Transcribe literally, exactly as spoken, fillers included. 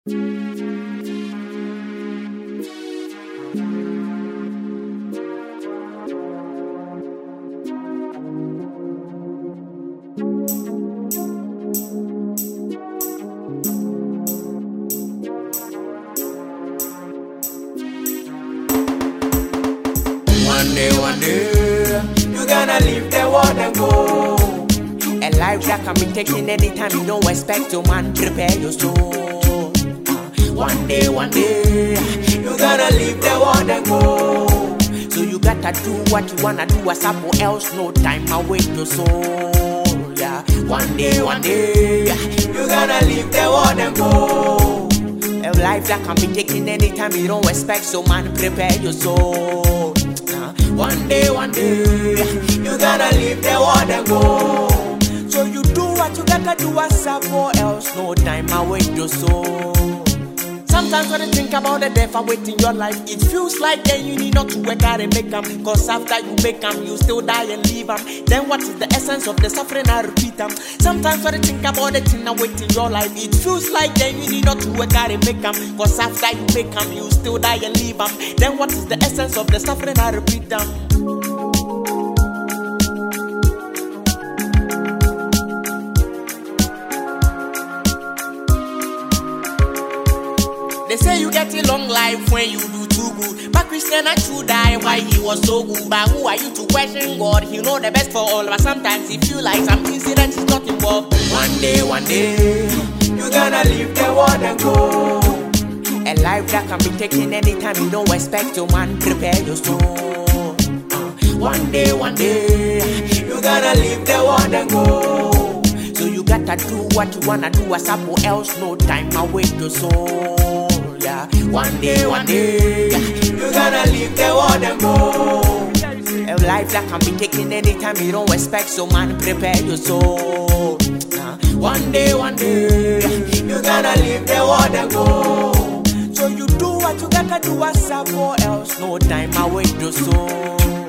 One day, one day, you gonna leave the world and go. A life that can be taken anytime you don't expect to, man. Prepare your soul. One day, one day, you gonna leave the world and go. So you gotta do what you wanna do, as or else no time await your soul. Yeah. One day, one day, you gonna leave the world and go. A life that can be taken anytime you don't expect, so man, prepare your soul. One day, one day, you gonna leave the world and go. So you do what you gotta do, as or else no time await your soul. Sometimes when you think about the death awaiting your life, it feels like then you need not to work hard and make them. Cause after you make them, you still die and leave them. Then what is the essence of the suffering? I repeat them. Sometimes when you think about the thing awaiting your life, it feels like then you need not to work hard and make them. Cause after you make them, you still die and leave them. Then what is the essence of the suffering? I repeat them. They say you get a long life when you do too good. But Christian and true die why he was so good. But who are you to question God? He know the best for all. But sometimes he feel like some incident is not involved. One day, one day, you gonna leave the world and go. A life that can be taken anytime you don't expect to, man. Prepare your soul. One day, one day, you gonna leave the world and go. So you gotta do what you wanna do, as or else no time await your soul. Yeah. One day, one day, you gonna leave the world and go. A life that can be taken anytime you don't expect, so man, prepare your soul. Uh, one day, one day, you gonna leave the world and go. So you do what you gotta do, as or else no time await your soul.